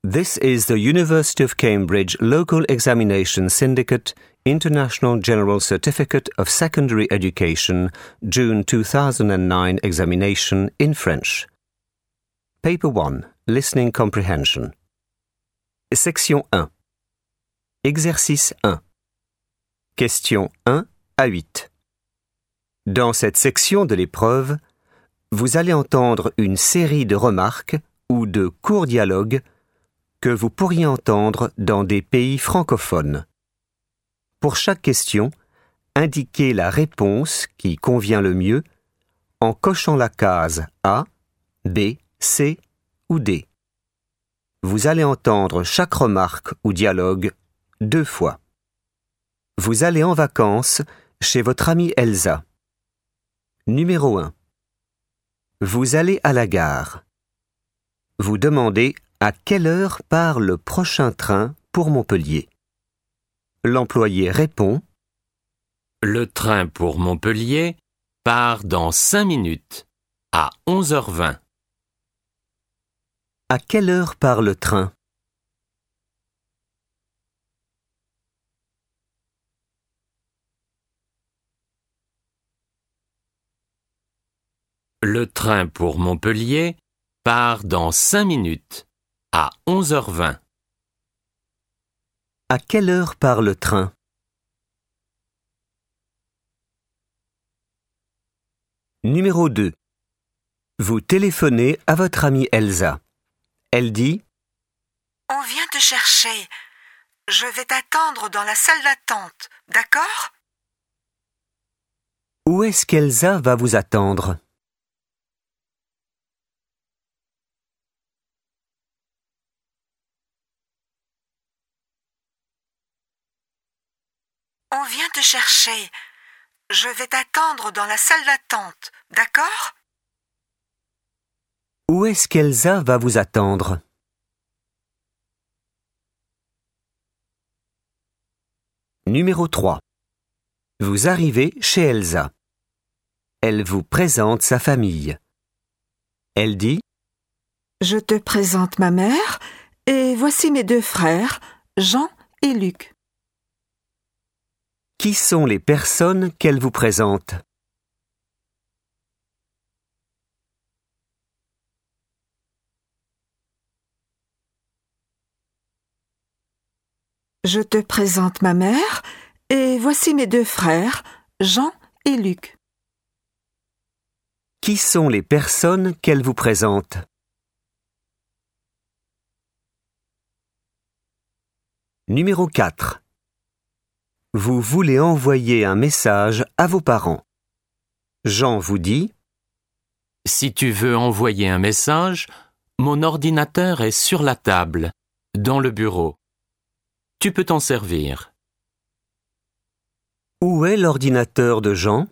This is the University of Cambridge Local Examination Syndicate International General Certificate of Secondary Education June 2009 examination in French. Paper 1. Listening Comprehension. Section 1. Exercice 1. Questions 1 à 8. Dans cette section de l'épreuve, vous allez entendre une série de remarques ou de courts dialogues que vous pourriez entendre dans des pays francophones. Pour chaque question, indiquez la réponse qui convient le mieux en cochant la case A, B, C ou D. Vous allez entendre chaque remarque ou dialogue 2 fois. Vous allez en vacances chez votre amie Elsa. Numéro 1. Vous allez à la gare. Vous demandez à quelle heure part le prochain train pour Montpellier. L'employé répond « Le train pour Montpellier part dans 5 minutes, à 11h20. » À quelle heure part le train? Le train pour Montpellier part dans 5 minutes, à 11h20. À quelle heure part le train? Numéro 2. Vous téléphonez à votre amie Elsa. Elle dit « On vient te chercher. Je vais t'attendre dans la salle d'attente, d'accord ?» Où est-ce qu'Elsa va vous attendre? On vient te chercher. Je vais t'attendre dans la salle d'attente, d'accord? Où est-ce qu'Elsa va vous attendre? Numéro 3. Vous arrivez chez Elsa. Elle vous présente sa famille. Elle dit « Je te présente ma mère et voici mes 2 frères, Jean et Luc. » Qui sont les personnes qu'elle vous présente? Je te présente ma mère et voici mes 2 frères, Jean et Luc. Qui sont les personnes qu'elle vous présente? Numéro 4. Vous voulez envoyer un message à vos parents. Jean vous dit « Si tu veux envoyer un message, mon ordinateur est sur la table, dans le bureau. Tu peux t'en servir. » Où est l'ordinateur de Jean?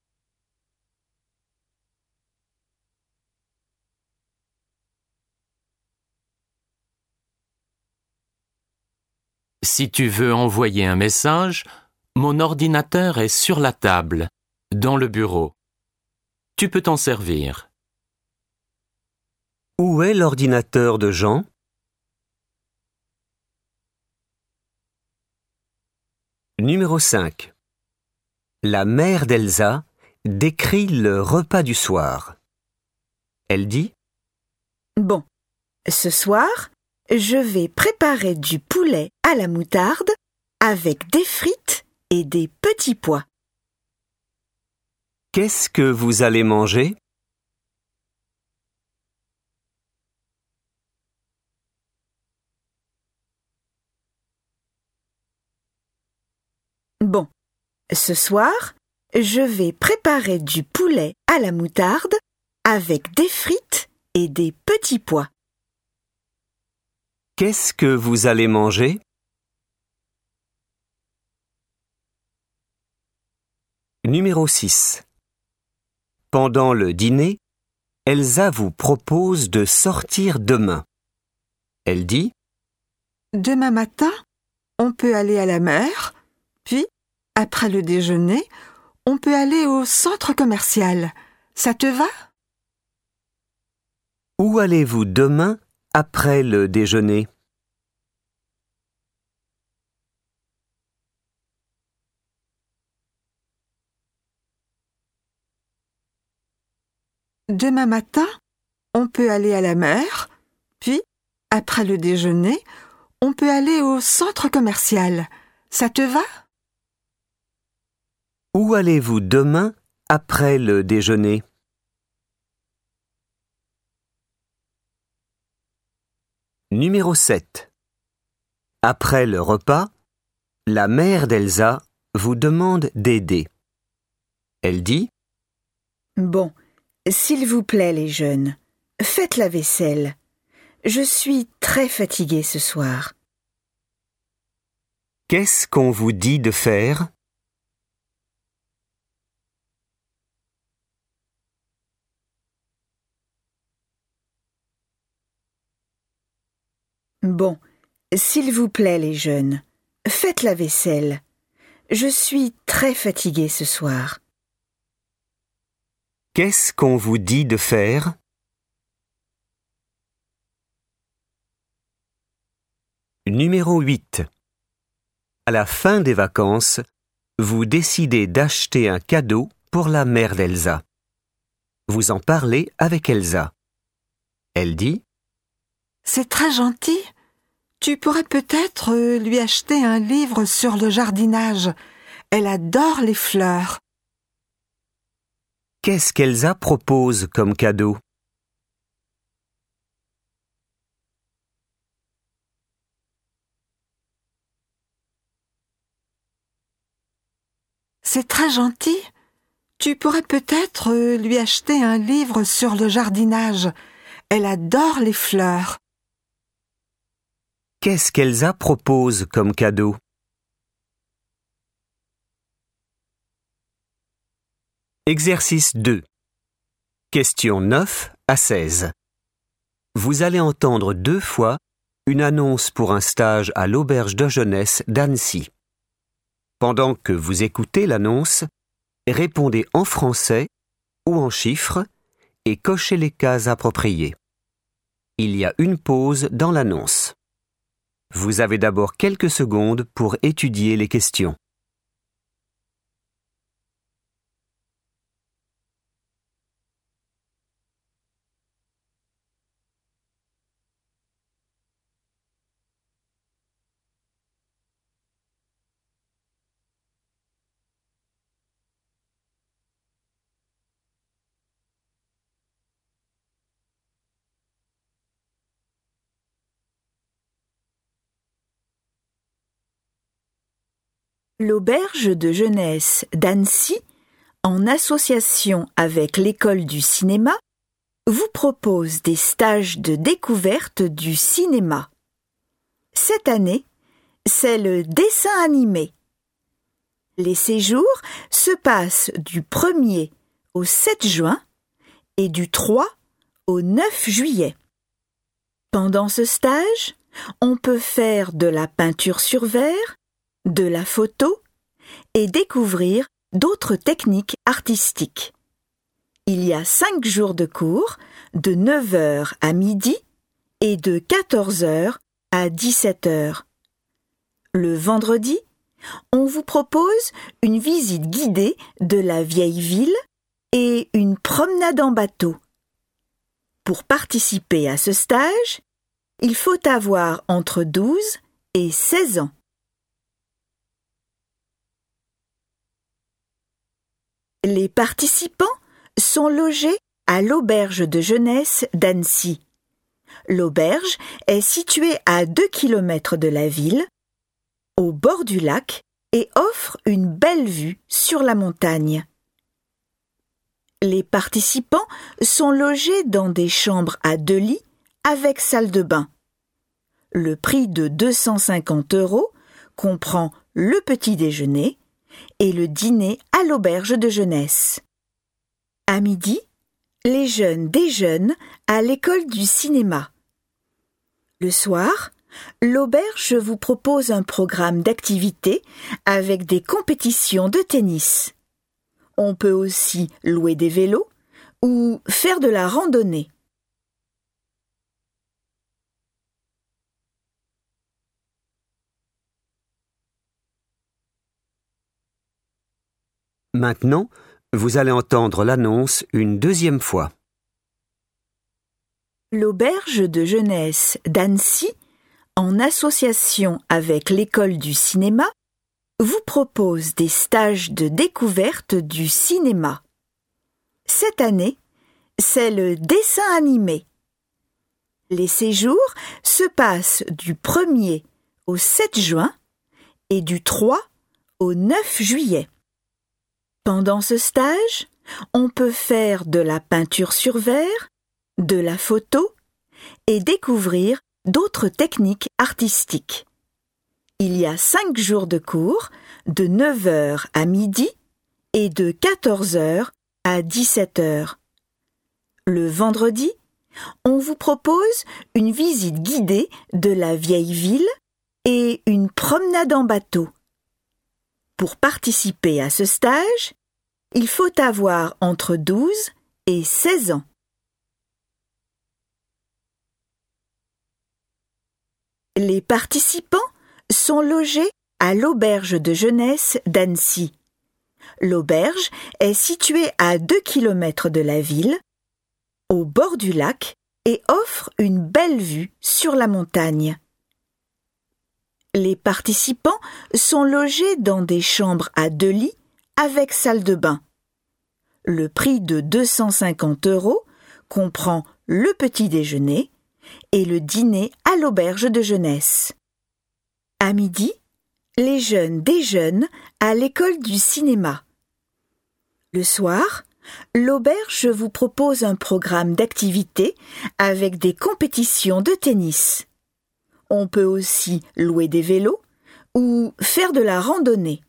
Si tu veux envoyer un message, mon ordinateur est sur la table, dans le bureau. Tu peux t'en servir. Où est l'ordinateur de Jean? Numéro 5. La mère d'Elsa décrit le repas du soir. Elle dit « Bon, ce soir, je vais préparer du poulet à la moutarde avec des frites et des petits pois. » Qu'est-ce que vous allez manger? Bon, ce soir, je vais préparer du poulet à la moutarde avec des frites et des petits pois. Qu'est-ce que vous allez manger? Numéro 6. Pendant le dîner, Elsa vous propose de sortir demain. Elle dit « Demain matin, on peut aller à la mer, puis, après le déjeuner, on peut aller au centre commercial. Ça te va ?» Où allez-vous demain après le déjeuner? Demain matin, on peut aller à la mer, puis, après le déjeuner, on peut aller au centre commercial. Ça te va? Où allez-vous demain après le déjeuner? Numéro 7. Après le repas, la mère d'Elsa vous demande d'aider. Elle dit: Bon, s'il vous plaît les jeunes, faites la vaisselle. Je suis très fatiguée ce soir. Qu'est-ce qu'on vous dit de faire? Bon, s'il vous plaît les jeunes, faites la vaisselle. Je suis très fatiguée ce soir. Qu'est-ce qu'on vous dit de faire? Numéro 8. À la fin des vacances, vous décidez d'acheter un cadeau pour la mère d'Elsa. Vous en parlez avec Elsa. Elle dit: C'est très gentil. Tu pourrais peut-être lui acheter un livre sur le jardinage. Elle adore les fleurs. Qu'est-ce qu'Elsa propose comme cadeau? C'est très gentil. Tu pourrais peut-être lui acheter un livre sur le jardinage. Elle adore les fleurs. Qu'est-ce qu'Elsa propose comme cadeau? Exercice 2. Questions 9 à 16. Vous allez entendre 2 fois une annonce pour un stage à l'auberge de jeunesse d'Annecy. Pendant que vous écoutez l'annonce, répondez en français ou en chiffres et cochez les cases appropriées. Il y a une pause dans l'annonce. Vous avez d'abord quelques secondes pour étudier les questions. L'auberge de jeunesse d'Annecy, en association avec l'école du cinéma, vous propose des stages de découverte du cinéma. Cette année, c'est le dessin animé. Les séjours se passent du 1er au 7 juin et du 3 au 9 juillet. Pendant ce stage, on peut faire de la peinture sur verre, de la photo et découvrir d'autres techniques artistiques. Il y a 5 jours de cours, de 9h à midi et de 14h à 17h. Le vendredi, on vous propose une visite guidée de la vieille ville et une promenade en bateau. Pour participer à ce stage, il faut avoir entre 12 et 16 ans. Les participants sont logés à l'auberge de jeunesse d'Annecy. L'auberge est située à 2 km de la ville, au bord du lac, et offre une belle vue sur la montagne. Les participants sont logés dans des chambres à 2 lits avec salle de bain. Le prix de 250 € comprend le petit déjeuner et le dîner à l'auberge de jeunesse. À midi, les jeunes déjeunent à l'école du cinéma. Le soir, l'auberge vous propose un programme d'activités avec des compétitions de tennis. On peut aussi louer des vélos ou faire de la randonnée. Maintenant, vous allez entendre l'annonce une deuxième fois. L'auberge de jeunesse d'Annecy, en association avec l'école du cinéma, vous propose des stages de découverte du cinéma. Cette année, c'est le dessin animé. Les séjours se passent du 1er au 7 juin et du 3 au 9 juillet. Pendant ce stage, on peut faire de la peinture sur verre, de la photo et découvrir d'autres techniques artistiques. Il y a 5 jours de cours, de 9h à midi et de 14h à 17h. Le vendredi, on vous propose une visite guidée de la vieille ville et une promenade en bateau. Pour participer à ce stage, il faut avoir entre 12 et 16 ans. Les participants sont logés à l'auberge de jeunesse d'Annecy. L'auberge est située à 2 km de la ville, au bord du lac, et offre une belle vue sur la montagne. Les participants sont logés dans des chambres à 2 lits avec salle de bain. Le prix de 250 € comprend le petit déjeuner et le dîner à l'auberge de jeunesse. À midi, les jeunes déjeunent à l'école du cinéma. Le soir, l'auberge vous propose un programme d'activités avec des compétitions de tennis. On peut aussi louer des vélos ou faire de la randonnée.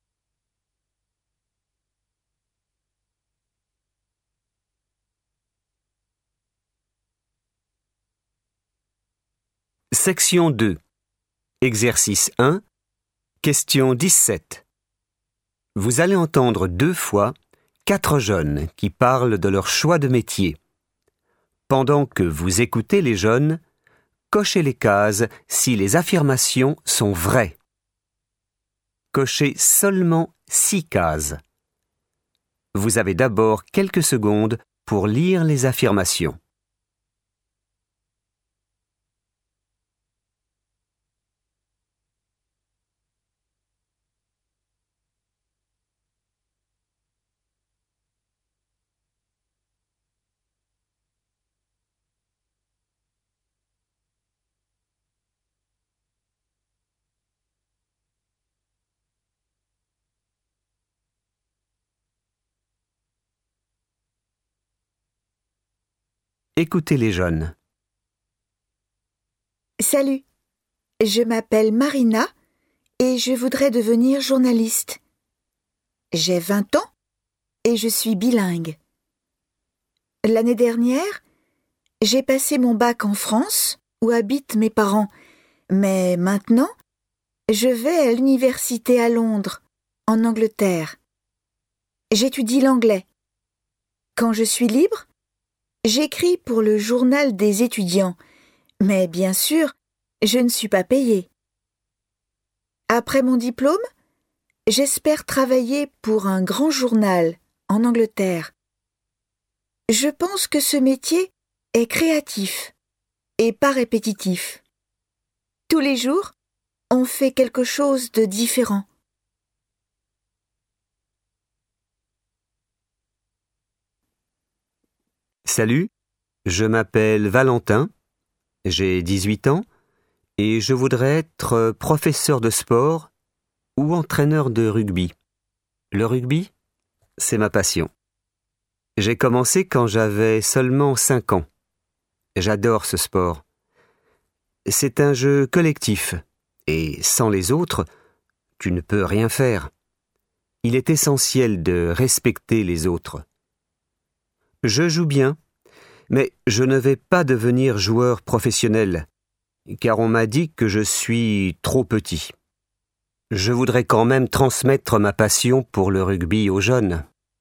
Section 2. Exercice 1. Question 17. Vous allez entendre 2 fois 4 jeunes qui parlent de leur choix de métier. Pendant que vous écoutez les jeunes, cochez les cases si les affirmations sont vraies. Cochez seulement 6 cases. Vous avez d'abord quelques secondes pour lire les affirmations. Écoutez les jeunes. Salut, je m'appelle Marina et je voudrais devenir journaliste. J'ai 20 ans et je suis bilingue. L'année dernière, j'ai passé mon bac en France, où habitent mes parents, mais maintenant, je vais à l'université à Londres, en Angleterre. J'étudie l'anglais. Quand je suis libre, j'écris pour le journal des étudiants, mais bien sûr, je ne suis pas payée. Après mon diplôme, j'espère travailler pour un grand journal en Angleterre. Je pense que ce métier est créatif et pas répétitif. Tous les jours, on fait quelque chose de différent. Salut, je m'appelle Valentin, j'ai 18 ans et je voudrais être professeur de sport ou entraîneur de rugby. Le rugby, c'est ma passion. J'ai commencé quand j'avais seulement 5 ans. J'adore ce sport. C'est un jeu collectif et sans les autres, tu ne peux rien faire. Il est essentiel de respecter les autres. Je joue bien, mais je ne vais pas devenir joueur professionnel, car on m'a dit que je suis trop petit. Je voudrais quand même transmettre ma passion pour le rugby aux jeunes.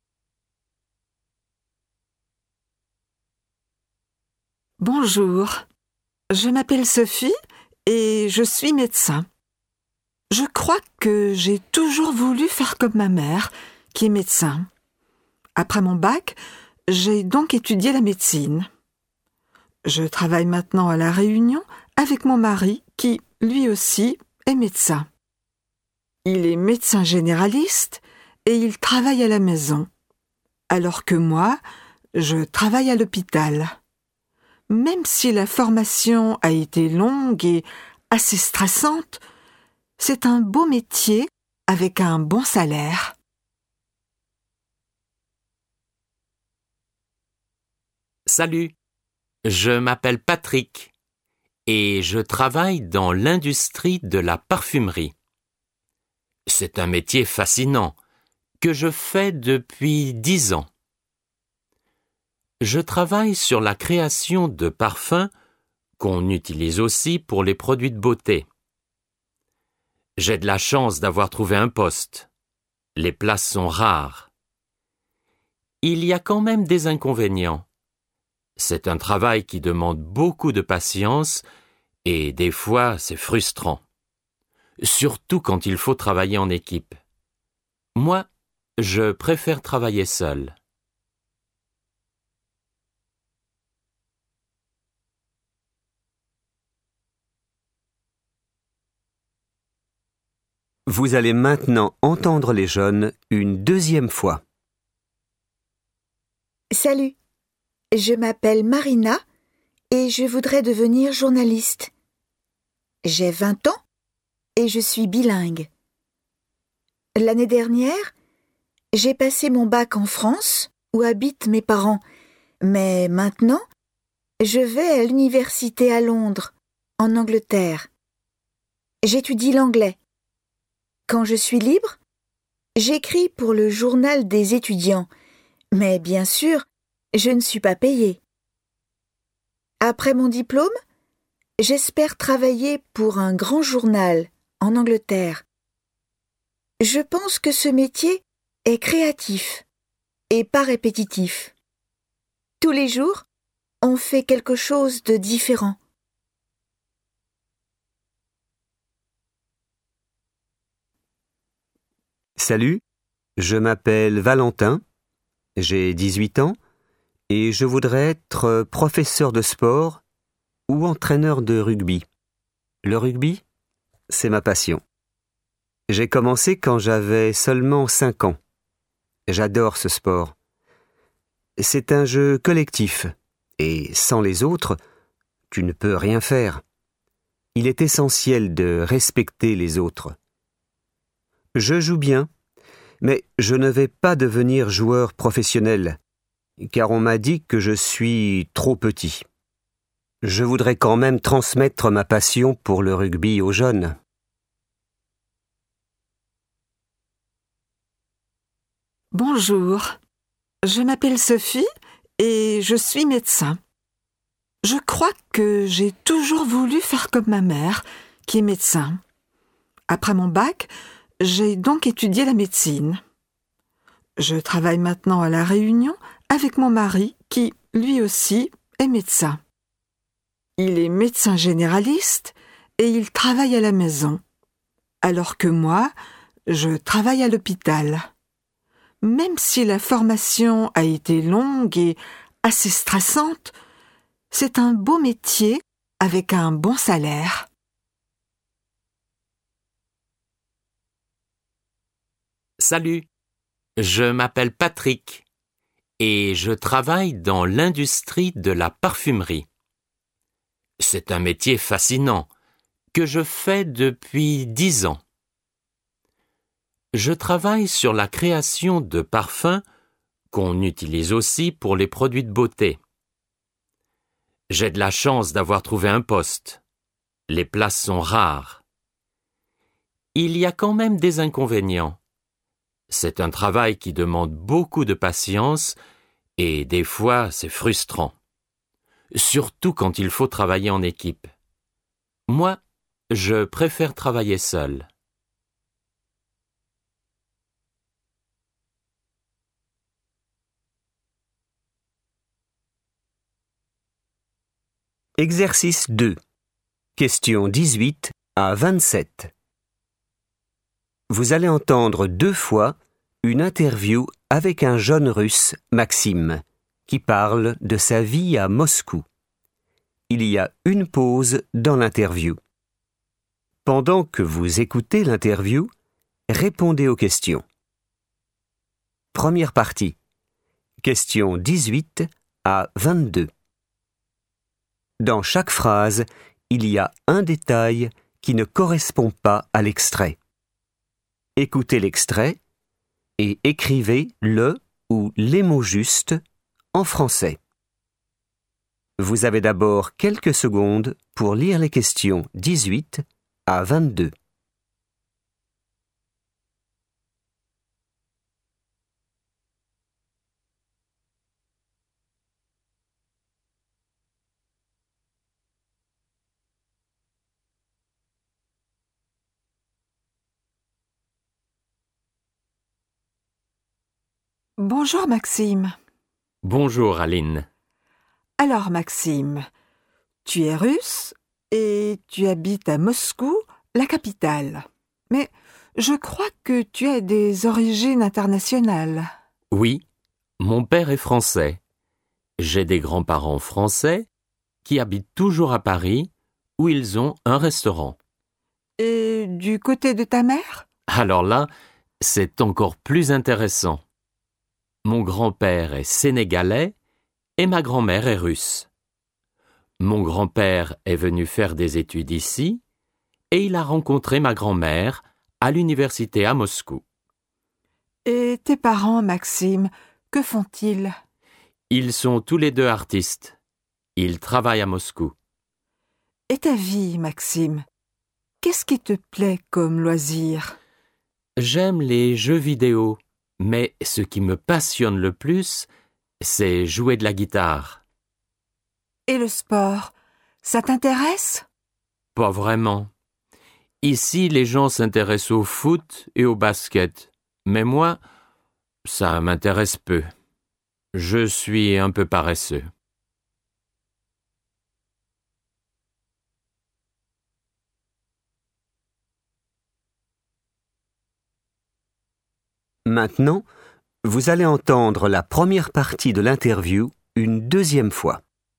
Bonjour, je m'appelle Sophie et je suis médecin. Je crois que j'ai toujours voulu faire comme ma mère, qui est médecin. Après mon bac, j'ai donc étudié la médecine. Je travaille maintenant à La Réunion avec mon mari qui, lui aussi, est médecin. Il est médecin généraliste et il travaille à la maison, alors que moi, je travaille à l'hôpital. Même si la formation a été longue et assez stressante, c'est un beau métier avec un bon salaire. Salut, je m'appelle Patrick et je travaille dans l'industrie de la parfumerie. C'est un métier fascinant que je fais depuis 10 ans. Je travaille sur la création de parfums qu'on utilise aussi pour les produits de beauté. J'ai de la chance d'avoir trouvé un poste. Les places sont rares. Il y a quand même des inconvénients. C'est un travail qui demande beaucoup de patience et des fois c'est frustrant. Surtout quand il faut travailler en équipe. Moi, je préfère travailler seul. Vous allez maintenant entendre les jeunes une deuxième fois. Salut, je m'appelle Marina et je voudrais devenir journaliste. J'ai 20 ans et je suis bilingue. L'année dernière, j'ai passé mon bac en France, où habitent mes parents, mais maintenant, je vais à l'université à Londres, en Angleterre. J'étudie l'anglais. Quand je suis libre, j'écris pour le journal des étudiants, mais bien sûr, je ne suis pas payée. Après mon diplôme, j'espère travailler pour un grand journal en Angleterre. Je pense que ce métier est créatif et pas répétitif. Tous les jours, on fait quelque chose de différent. Salut, je m'appelle Valentin, j'ai 18 ans et je voudrais être professeur de sport ou entraîneur de rugby. Le rugby, c'est ma passion. J'ai commencé quand j'avais seulement 5 ans. J'adore ce sport. C'est un jeu collectif et sans les autres, tu ne peux rien faire. Il est essentiel de respecter les autres. Je joue bien, mais je ne vais pas devenir joueur professionnel, car on m'a dit que je suis trop petit. Je voudrais quand même transmettre ma passion pour le rugby aux jeunes. Bonjour, je m'appelle Sophie et je suis médecin. Je crois que j'ai toujours voulu faire comme ma mère, qui est médecin. Après mon bac, j'ai donc étudié la médecine. Je travaille maintenant à La Réunion avec mon mari qui, lui aussi, est médecin. Il est médecin généraliste et il travaille à la maison, alors que moi, je travaille à l'hôpital. Même si la formation a été longue et assez stressante, c'est un beau métier avec un bon salaire. Salut, je m'appelle Patrick et je travaille dans l'industrie de la parfumerie. C'est un métier fascinant que je fais depuis 10 ans. Je travaille sur la création de parfums qu'on utilise aussi pour les produits de beauté. J'ai de la chance d'avoir trouvé un poste. Les places sont rares. Il y a quand même des inconvénients. C'est un travail qui demande beaucoup de patience et des fois c'est frustrant. Surtout quand il faut travailler en équipe. Moi, je préfère travailler seul. Exercice 2. Questions 18 à 27. Vous allez entendre 2 fois une interview avec un jeune Russe, Maxime, qui parle de sa vie à Moscou. il y a une pause dans l'interview. Pendant que vous écoutez l'interview, répondez aux questions. Première partie. Questions 18 à 22. Dans chaque phrase, il y a un détail qui ne correspond pas à l'extrait. Écoutez l'extrait et écrivez le ou les mots justes en français. Vous avez d'abord quelques secondes pour lire les questions 18 à 22. Bonjour Maxime. Bonjour Aline. Alors Maxime, tu es russe et tu habites à Moscou, la capitale. Mais je crois que tu as des origines internationales. Oui, mon père est français. J'ai des grands-parents français qui habitent toujours à Paris où ils ont un restaurant. Et du côté de ta mère? Alors là, c'est encore plus intéressant. Mon grand-père est sénégalais et ma grand-mère est russe. Mon grand-père est venu faire des études ici et il a rencontré ma grand-mère à l'université à Moscou. Et tes parents, Maxime, que font-ils? Ils sont tous les deux artistes. Ils travaillent à Moscou. Et ta vie, Maxime? Qu'est-ce qui te plaît comme loisir? J'aime les jeux vidéo, mais ce qui me passionne le plus, c'est jouer de la guitare. Et le sport, ça t'intéresse? Pas vraiment. Ici, les gens s'intéressent au foot et au basket, mais moi, ça m'intéresse peu. Je suis un peu paresseux. Maintenant, vous allez entendre la première partie de l'interview une deuxième fois.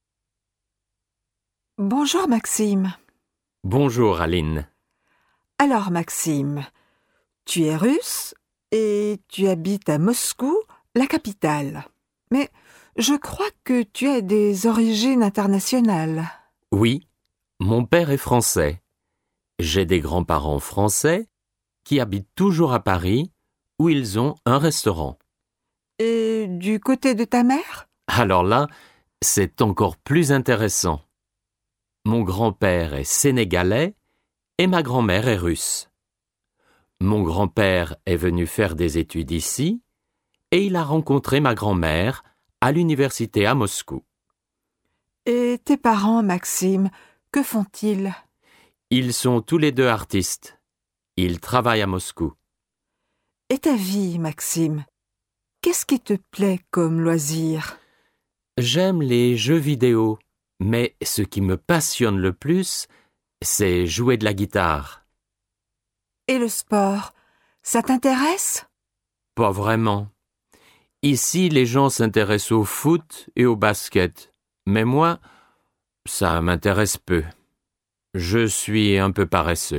Bonjour Maxime. Bonjour Aline. Alors Maxime, tu es russe et tu habites à Moscou, la capitale. Mais je crois que tu as des origines internationales. Oui, mon père est français. J'ai des grands-parents français qui habitent toujours à Paris où ils ont un restaurant. Et du côté de ta mère? Alors là, c'est encore plus intéressant. Mon grand-père est sénégalais et ma grand-mère est russe. Mon grand-père est venu faire des études ici et il a rencontré ma grand-mère à l'université à Moscou. Et tes parents, Maxime, que font-ils? Ils sont tous les deux artistes. Ils travaillent à Moscou. Et ta vie, Maxime? Qu'est-ce qui te plaît comme loisir? J'aime les jeux vidéo, mais ce qui me passionne le plus, c'est jouer de la guitare. Et le sport, ça t'intéresse? Pas vraiment. Ici, les gens s'intéressent au foot et au basket, mais moi, ça m'intéresse peu. Je suis un peu paresseux.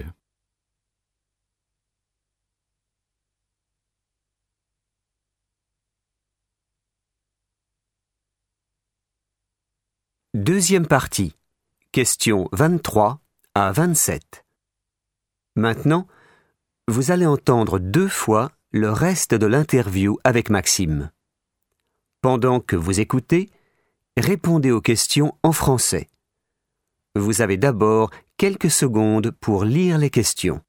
Deuxième partie. Questions 23 à 27. Maintenant, vous allez entendre deux fois le reste de l'interview avec Maxime. Pendant que vous écoutez, répondez aux questions en français. Vous avez d'abord quelques secondes pour lire les questions.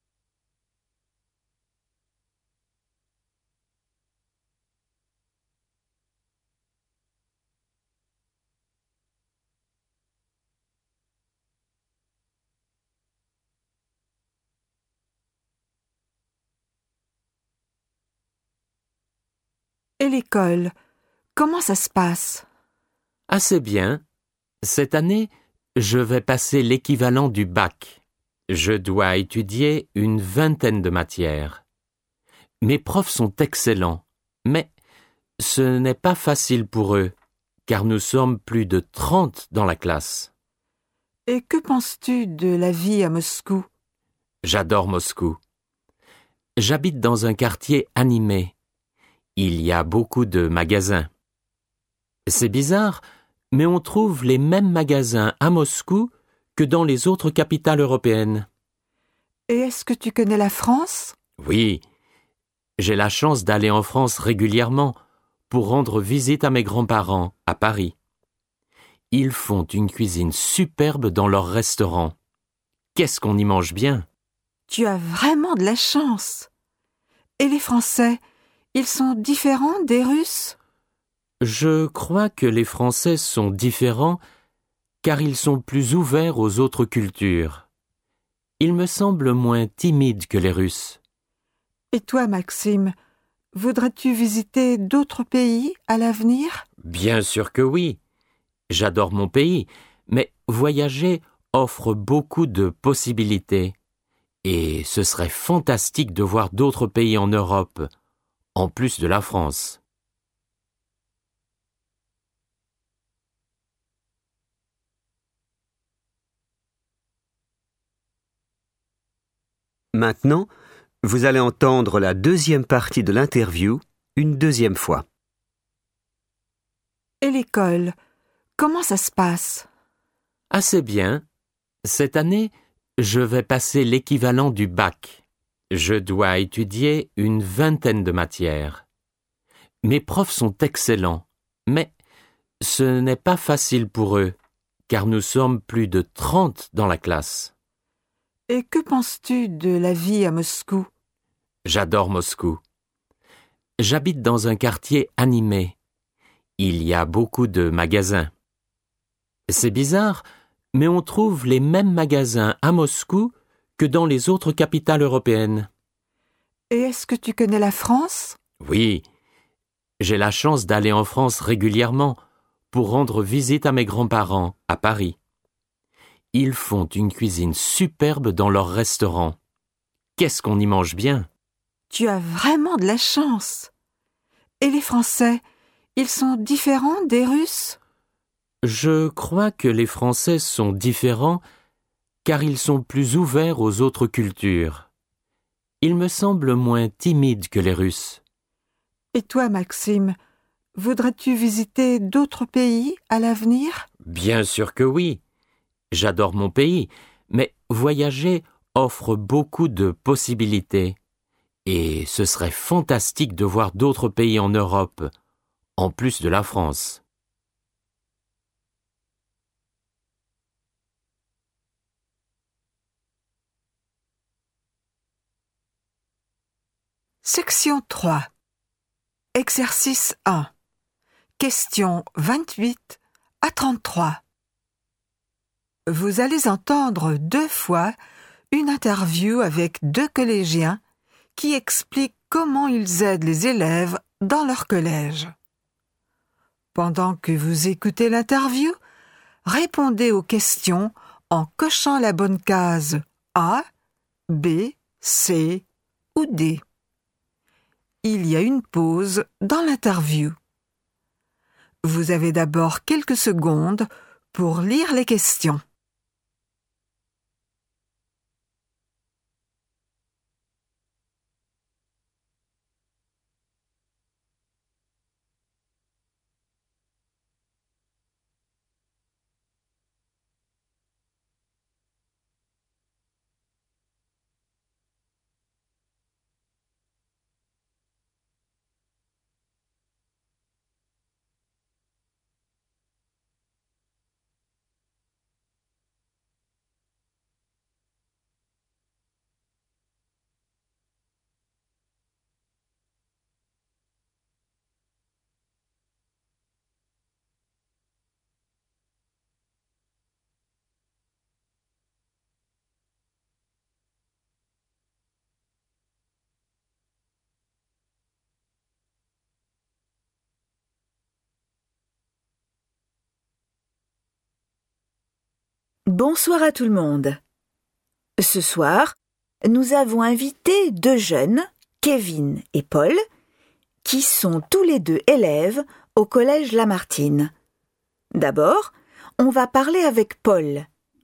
Et l'école, comment ça se passe? Assez bien. Cette année, je vais passer l'équivalent du bac. Je dois étudier une vingtaine de matières. Mes profs sont excellents, mais ce n'est pas facile pour eux, car nous sommes plus de 30 dans la classe. Et que penses-tu de la vie à Moscou? J'adore Moscou. J'habite dans un quartier animé. Il y a beaucoup de magasins. C'est bizarre, mais on trouve les mêmes magasins à Moscou que dans les autres capitales européennes. Et est-ce que tu connais la France? Oui, j'ai la chance d'aller en France régulièrement pour rendre visite à mes grands-parents à Paris. Ils font une cuisine superbe dans leur restaurant. Qu'est-ce qu'on y mange bien! Tu as vraiment de la chance. Et les Français, ils sont différents des Russes? Je crois que les Français sont différents car ils sont plus ouverts aux autres cultures. Ils me semblent moins timides que les Russes. Et toi, Maxime, voudrais-tu visiter d'autres pays à l'avenir? Bien sûr que oui. J'adore mon pays, mais voyager offre beaucoup de possibilités. Et ce serait fantastique de voir d'autres pays en Europe, en plus de la France. Maintenant, vous allez entendre la deuxième partie de l'interview une deuxième fois. Et l'école, comment ça se passe? Assez bien. Cette année, je vais passer l'équivalent du bac. Je dois étudier une 20aine de matières. Mes profs sont excellents, mais ce n'est pas facile pour eux, car nous sommes plus de 30 dans la classe. Et que penses-tu de la vie à Moscou? J'adore Moscou. J'habite dans un quartier animé. Il y a beaucoup de magasins. C'est bizarre, mais on trouve les mêmes magasins à Moscou que dans les autres capitales européennes. Et est-ce que tu connais la France? Oui, j'ai la chance d'aller en France régulièrement pour rendre visite à mes grands-parents à Paris. Ils font une cuisine superbe dans leur restaurant. Qu'est-ce qu'on y mange bien! Tu as vraiment de la chance. Et les Français, ils sont différents des Russes? Je crois que les Français sont différents car ils sont plus ouverts aux autres cultures. Ils me semblent moins timides que les Russes. Et toi, Maxime, voudrais-tu visiter d'autres pays à l'avenir? Bien sûr que oui. J'adore mon pays, mais voyager offre beaucoup de possibilités. Et ce serait fantastique de voir d'autres pays en Europe, en plus de la France. Section 3. Exercice 1. Questions 28 à 33. Vous allez entendre 2 fois une interview avec 2 collégiens qui expliquent comment ils aident les élèves dans leur collège. Pendant que vous écoutez l'interview, répondez aux questions en cochant la bonne case A, B, C ou D. Il y a une pause dans l'interview. Vous avez d'abord quelques secondes pour lire les questions. Bonsoir à tout le monde. Ce soir, nous avons invité 2 jeunes, Kevin et Paul, qui sont tous les 2 élèves au collège Lamartine. D'abord, on va parler avec Paul,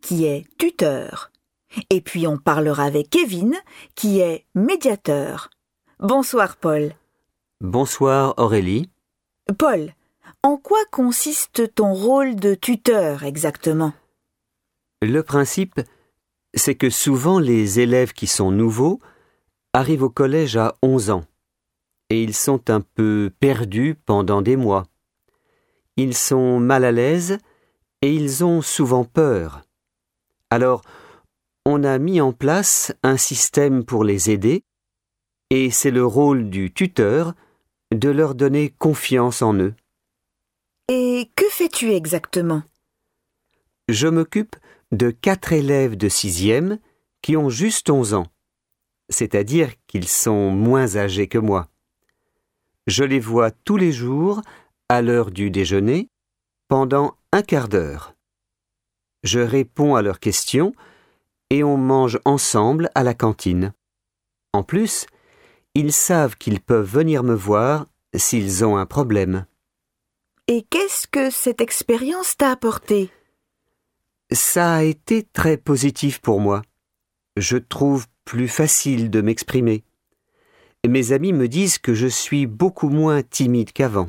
qui est tuteur. Et puis on parlera avec Kevin, qui est médiateur. Bonsoir Paul. Bonsoir Aurélie. Paul, en quoi consiste ton rôle de tuteur exactement? Le principe, c'est que souvent les élèves qui sont nouveaux arrivent au collège à 11 ans et ils sont un peu perdus pendant des mois. Ils sont mal à l'aise et ils ont souvent peur. Alors, on a mis en place un système pour les aider et c'est le rôle du tuteur de leur donner confiance en eux. Et que fais-tu exactement? Je m'occupe de 4 élèves de 6e qui ont juste 11 ans, c'est-à-dire qu'ils sont moins âgés que moi. Je les vois tous les jours à l'heure du déjeuner pendant un quart d'heure. Je réponds à leurs questions et on mange ensemble à la cantine. En plus, ils savent qu'ils peuvent venir me voir s'ils ont un problème. Et qu'est-ce que cette expérience t'a apporté? Ça a été très positif pour moi. Je trouve plus facile de m'exprimer. Mes amis me disent que je suis beaucoup moins timide qu'avant.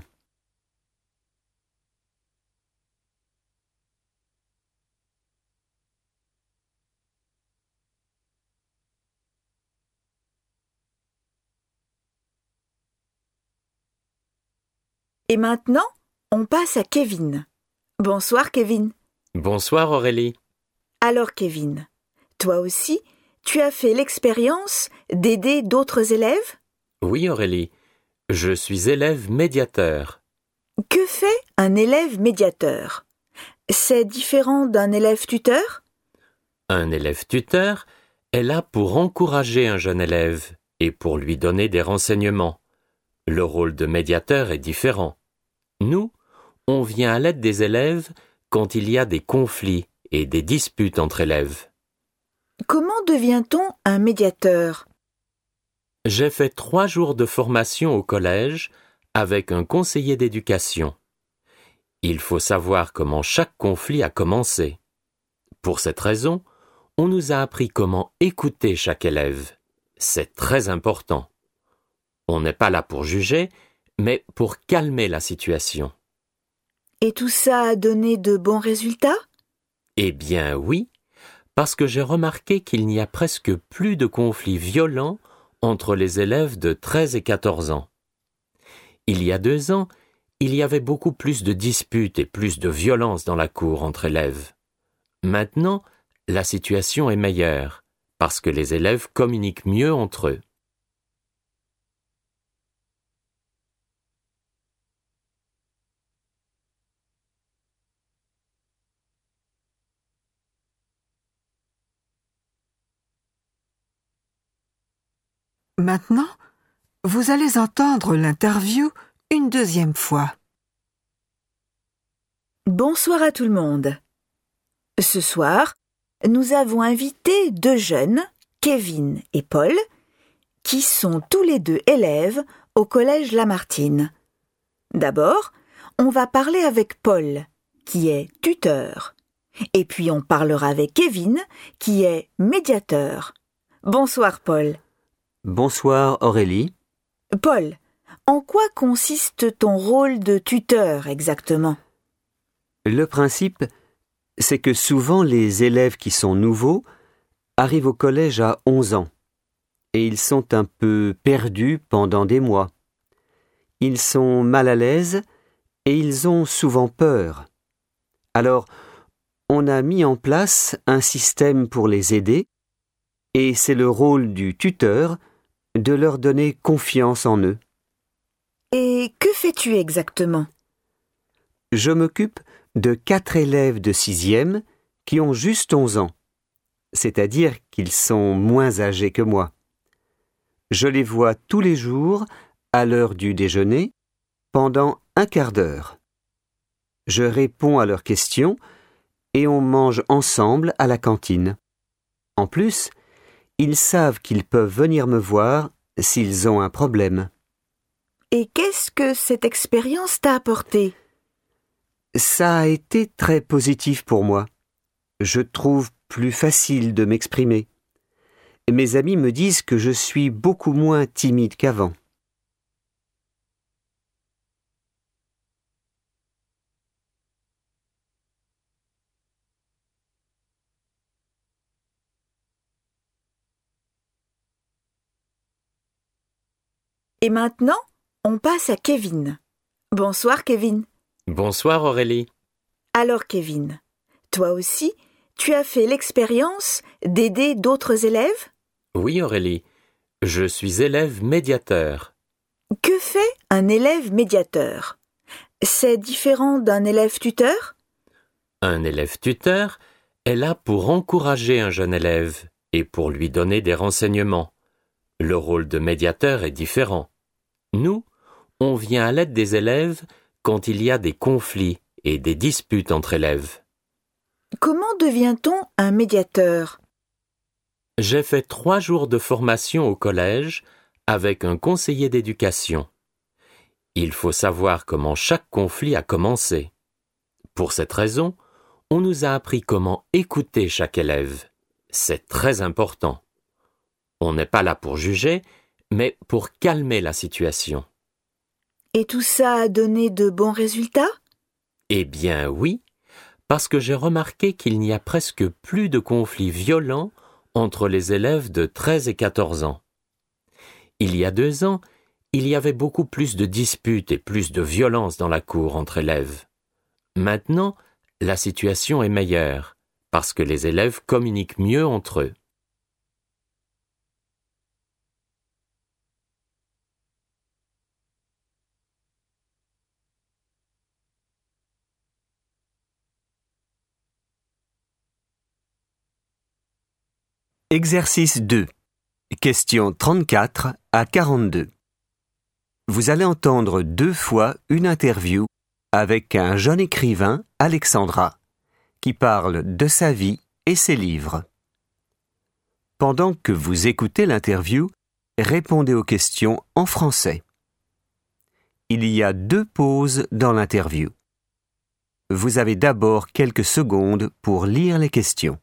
Et maintenant, on passe à Kevin. Bonsoir Kevin. Bonsoir Aurélie. Alors Kevin, toi aussi, tu as fait l'expérience d'aider d'autres élèves? Oui Aurélie, je suis élève médiateur. Que fait un élève médiateur? C'est différent d'un élève tuteur? Un élève tuteur est là pour encourager un jeune élève et pour lui donner des renseignements. Le rôle de médiateur est différent. Nous, on vient à l'aide des élèves quand il y a des conflits et des disputes entre élèves. Comment devient-on un médiateur? J'ai fait 3 jours de formation au collège avec un conseiller d'éducation. Il faut savoir comment chaque conflit a commencé. Pour cette raison, on nous a appris comment écouter chaque élève. C'est très important. On n'est pas là pour juger, mais pour calmer la situation. Et tout ça a donné de bons résultats? Eh bien oui, parce que j'ai remarqué qu'il n'y a presque plus de conflits violents entre les élèves de 13 et 14 ans. Il y a 2 ans, il y avait beaucoup plus de disputes et plus de violence dans la cour entre élèves. Maintenant, la situation est meilleure, parce que les élèves communiquent mieux entre eux. Maintenant, vous allez entendre l'interview une deuxième fois. Bonsoir à tout le monde. Ce soir, nous avons invité 2 jeunes, Kevin et Paul, qui sont tous les 2 élèves au collège Lamartine. D'abord, on va parler avec Paul, qui est tuteur. Et puis on parlera avec Kevin, qui est médiateur. Bonsoir Paul. Bonsoir Aurélie. Paul, en quoi consiste ton rôle de tuteur exactement? Le principe, c'est que souvent les élèves qui sont nouveaux arrivent au collège à 11 ans et ils sont un peu perdus pendant des mois. Ils sont mal à l'aise et ils ont souvent peur. Alors, on a mis en place un système pour les aider et c'est le rôle du tuteur de leur donner confiance en eux. Et que fais-tu exactement? Je m'occupe de 4 élèves de 6e qui ont juste 11 ans, c'est-à-dire qu'ils sont moins âgés que moi. Je les vois tous les jours à l'heure du déjeuner pendant un quart d'heure. Je réponds à leurs questions et on mange ensemble à la cantine. En plus, ils savent qu'ils peuvent venir me voir s'ils ont un problème. Et qu'est-ce que cette expérience t'a apporté? Ça a été très positif pour moi. Je trouve plus facile de m'exprimer. Mes amis me disent que je suis beaucoup moins timide qu'avant. Et maintenant, on passe à Kevin. Bonsoir Kevin. Bonsoir Aurélie. Alors Kevin, toi aussi, tu as fait l'expérience d'aider d'autres élèves? Oui Aurélie, je suis élève médiateur. Que fait un élève médiateur? C'est différent d'un élève tuteur? Un élève tuteur est là pour encourager un jeune élève et pour lui donner des renseignements. Le rôle de médiateur est différent. Nous, on vient à l'aide des élèves quand il y a des conflits et des disputes entre élèves. Comment devient-on un médiateur? J'ai fait 3 jours de formation au collège avec un conseiller d'éducation. Il faut savoir comment chaque conflit a commencé. Pour cette raison, on nous a appris comment écouter chaque élève. C'est très important. On n'est pas là pour juger, mais pour calmer la situation. Et tout ça a donné de bons résultats? Eh bien oui, parce que j'ai remarqué qu'il n'y a presque plus de conflits violents entre les élèves de 13 et 14 ans. Il y a 2 ans, il y avait beaucoup plus de disputes et plus de violence dans la cour entre élèves. Maintenant, la situation est meilleure, parce que les élèves communiquent mieux entre eux. Exercice 2. Questions 34 à 42. Vous allez entendre 2 fois une interview avec un jeune écrivain, Alexandra, qui parle de sa vie et ses livres. Pendant que vous écoutez l'interview, répondez aux questions en français. Il y a 2 pauses dans l'interview. Vous avez d'abord quelques secondes pour lire les questions.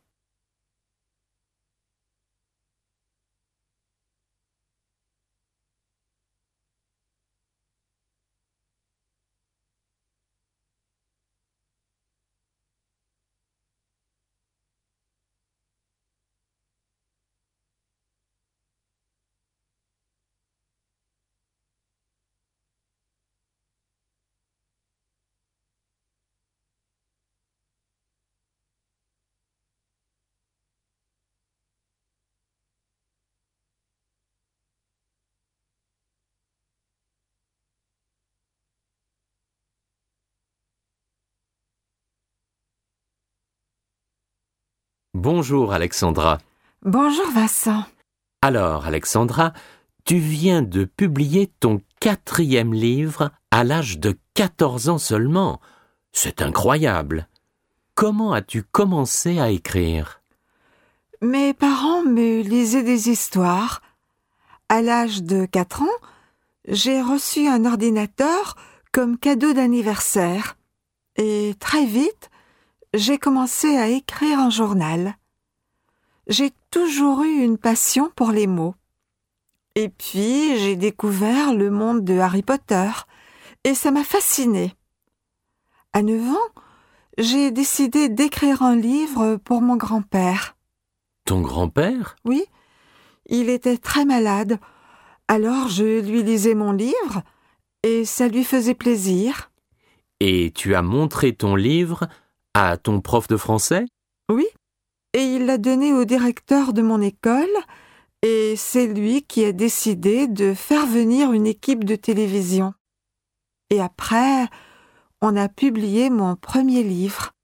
Bonjour Alexandra. Bonjour Vincent. Alors Alexandra, tu viens de publier ton 4e livre à l'âge de 14 ans seulement. C'est incroyable. Comment as-tu commencé à écrire? Mes parents me lisaient des histoires. À l'âge de 4 ans, j'ai reçu un ordinateur comme cadeau d'anniversaire. Et très vite, j'ai commencé à écrire un journal. J'ai toujours eu une passion pour les mots. Et puis, j'ai découvert le monde de Harry Potter, et ça m'a fascinée. À 9 ans, j'ai décidé d'écrire un livre pour mon grand-père. Ton grand-père? Oui, il était très malade, alors je lui lisais mon livre, et ça lui faisait plaisir. Et tu as montré ton livre à ton prof de français? Oui, et il l'a donné au directeur de mon école, et c'est lui qui a décidé de faire venir une équipe de télévision. Et après, on a publié mon premier livre.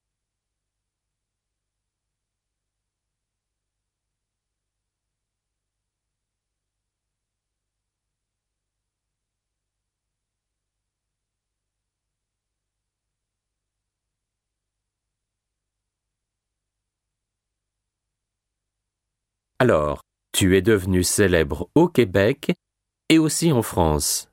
Alors, tu es devenu célèbre au Québec et aussi en France.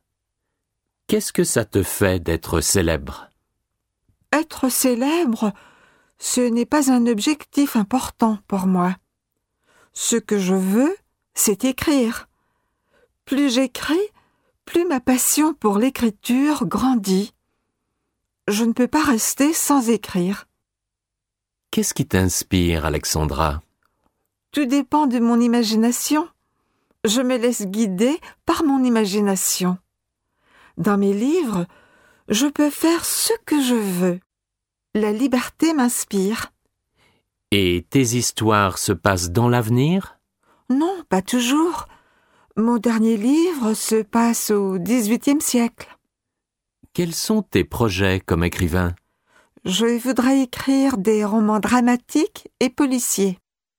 Qu'est-ce que ça te fait d'être célèbre? Être célèbre, ce n'est pas un objectif important pour moi. Ce que je veux, c'est écrire. Plus j'écris, plus ma passion pour l'écriture grandit. Je ne peux pas rester sans écrire. Qu'est-ce qui t'inspire, Alexandra? Tout dépend de mon imagination. Je me laisse guider par mon imagination. Dans mes livres, je peux faire ce que je veux. La liberté m'inspire. Et tes histoires se passent dans l'avenir? Non, pas toujours. Mon dernier livre se passe au XVIIIe siècle. Quels sont tes projets comme écrivain? Je voudrais écrire des romans dramatiques et policiers.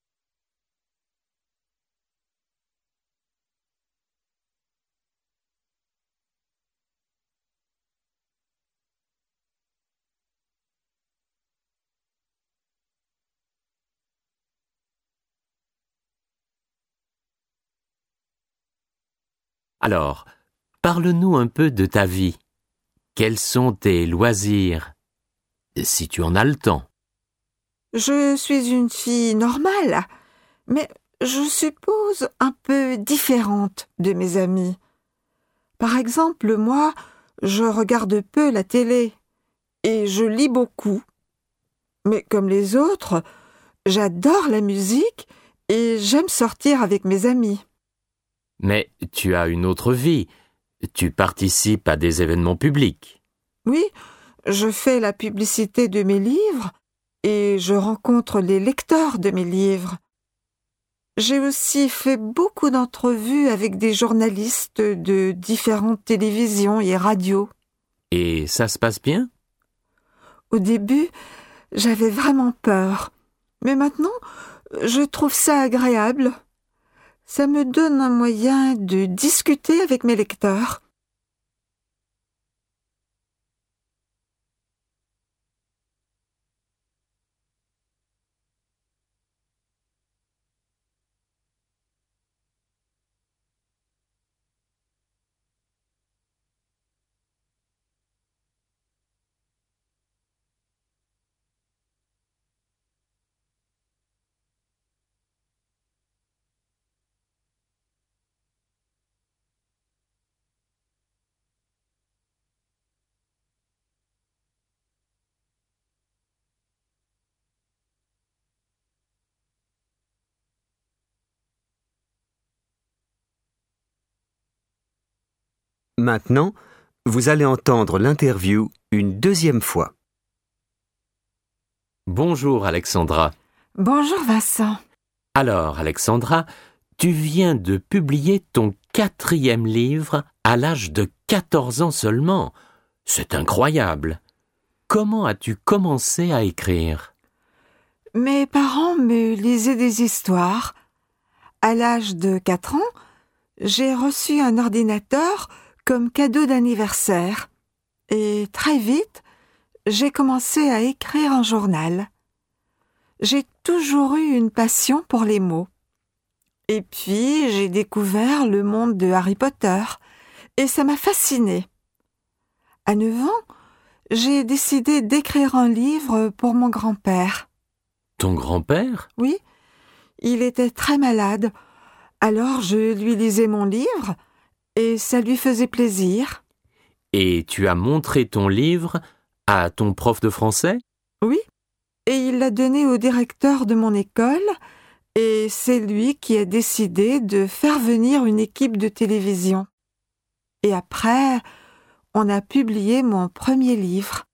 Alors, parle-nous un peu de ta vie. Quels sont tes loisirs, si tu en as le temps? Je suis une fille normale, mais je suppose un peu différente de mes amis. Par exemple, moi, je regarde peu la télé et je lis beaucoup. Mais comme les autres, j'adore la musique et j'aime sortir avec mes amis. Mais tu as une autre vie. Tu participes à des événements publics. Oui, je fais la publicité de mes livres et je rencontre les lecteurs de mes livres. J'ai aussi fait beaucoup d'entrevues avec des journalistes de différentes télévisions et radios. Et ça se passe bien? Au début, j'avais vraiment peur. Mais maintenant, je trouve ça agréable. Ça me donne un moyen de discuter avec mes lecteurs. Maintenant, vous allez entendre l'interview une deuxième fois. Bonjour Alexandra. Bonjour Vincent. Alors Alexandra, tu viens de publier ton 4e livre à l'âge de 14 ans seulement. C'est incroyable. Comment as-tu commencé à écrire? Mes parents me lisaient des histoires. À l'âge de 4 ans, j'ai reçu un ordinateur comme cadeau d'anniversaire. Et très vite, j'ai commencé à écrire un journal. J'ai toujours eu une passion pour les mots. Et puis, j'ai découvert le monde de Harry Potter, et ça m'a fascinée. À 9 ans, j'ai décidé d'écrire un livre pour mon grand-père. Ton grand-père? Oui, il était très malade, alors je lui lisais mon livre, et ça lui faisait plaisir. Et tu as montré ton livre à ton prof de français? Oui, et il l'a donné au directeur de mon école, et c'est lui qui a décidé de faire venir une équipe de télévision. Et après, on a publié mon premier livre.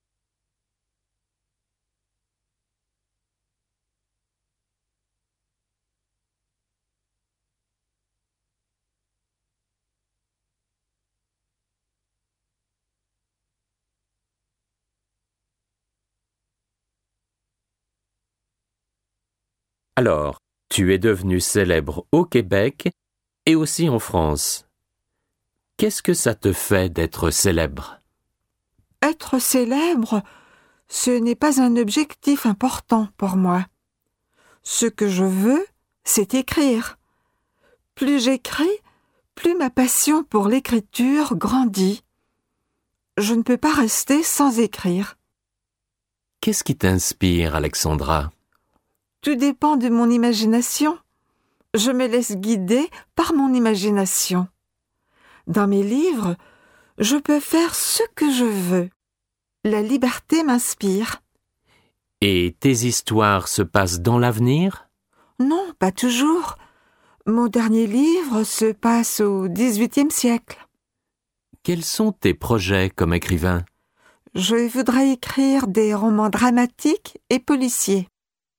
Alors, tu es devenu célèbre au Québec et aussi en France. Qu'est-ce que ça te fait d'être célèbre? Être célèbre, ce n'est pas un objectif important pour moi. Ce que je veux, c'est écrire. Plus j'écris, plus ma passion pour l'écriture grandit. Je ne peux pas rester sans écrire. Qu'est-ce qui t'inspire, Alexandra? Tout dépend de mon imagination. Je me laisse guider par mon imagination. Dans mes livres, je peux faire ce que je veux. La liberté m'inspire. Et tes histoires se passent dans l'avenir? Non, pas toujours. Mon dernier livre se passe au XVIIIe siècle. Quels sont tes projets comme écrivain? Je voudrais écrire des romans dramatiques et policiers.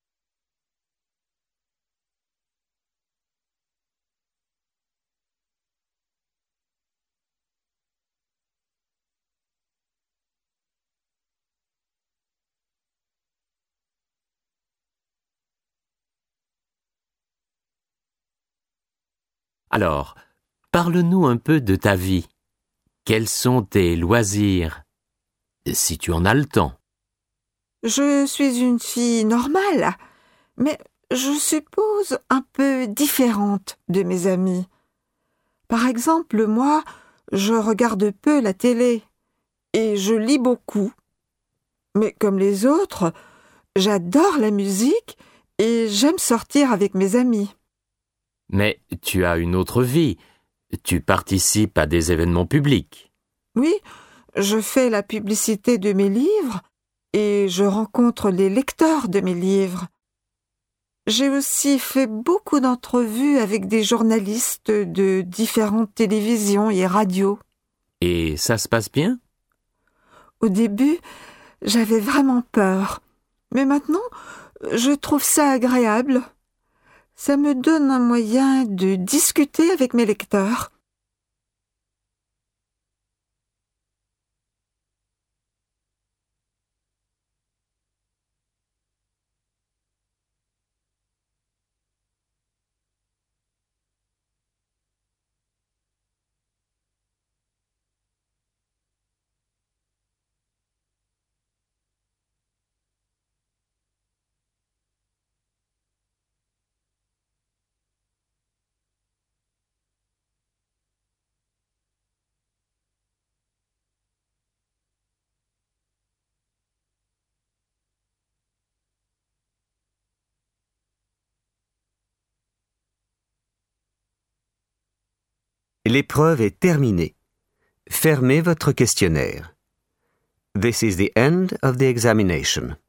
Alors, parle-nous un peu de ta vie. Quels sont tes loisirs, si tu en as le temps? Je suis une fille normale, mais je suppose un peu différente de mes amis. Par exemple, moi, je regarde peu la télé et je lis beaucoup. Mais comme les autres, j'adore la musique et j'aime sortir avec mes amis. Mais tu as une autre vie. Tu participes à des événements publics. Oui, je fais la publicité de mes livres et je rencontre les lecteurs de mes livres. J'ai aussi fait beaucoup d'entrevues avec des journalistes de différentes télévisions et radios. Et ça se passe bien? Au début, j'avais vraiment peur. Mais maintenant, je trouve ça agréable. Ça me donne un moyen de discuter avec mes lecteurs. L'épreuve est terminée. Fermez votre questionnaire. This is the end of the examination.